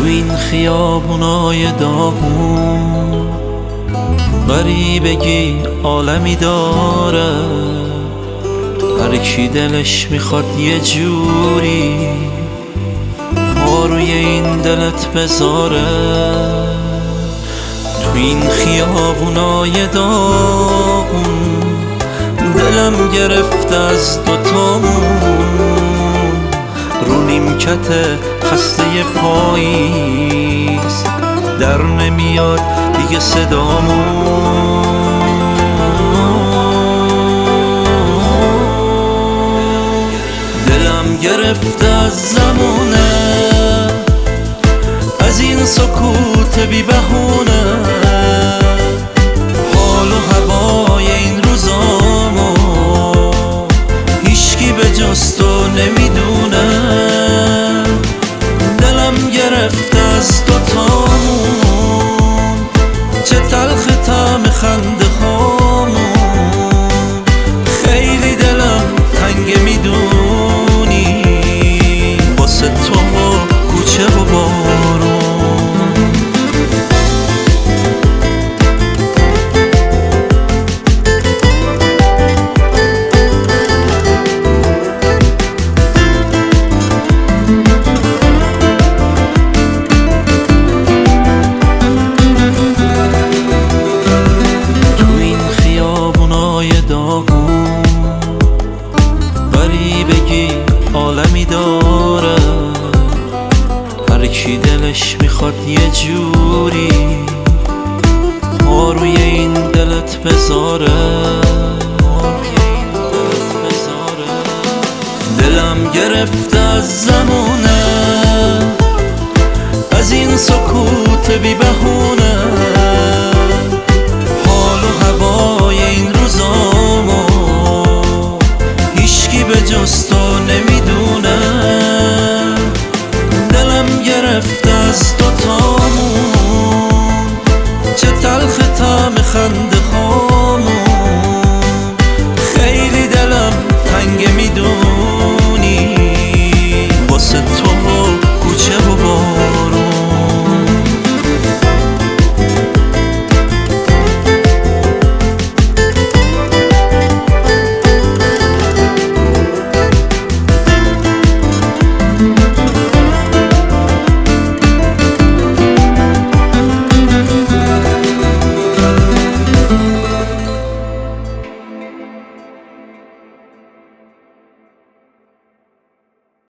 این خیابونای داغون غریبگی عالمی داره، هر کی دلش میخواد یه جوری پا روی این دلت بذاره. تو این خیابونای داغون دلم گرفت از دوتامون، رو نیمکت خسته پاییز در نمیاد دیگه صدامون. دلم گرفت از زمونه، از این سکوت بی بهونه، حال و هوای این روزامو هیچکی به جز تو نمیدونه. دلم گرفت از دوتامون، چه تلخ طعم خنده هامون، خیلی دلم تنگه میدونی واسه تو و کوچه و بارون. غریبگی عالمی داره، هر کی دلش میخواد یه جوری پا روی این دلت بذاره. دلم گرفت از زمونه، از این سکوت بی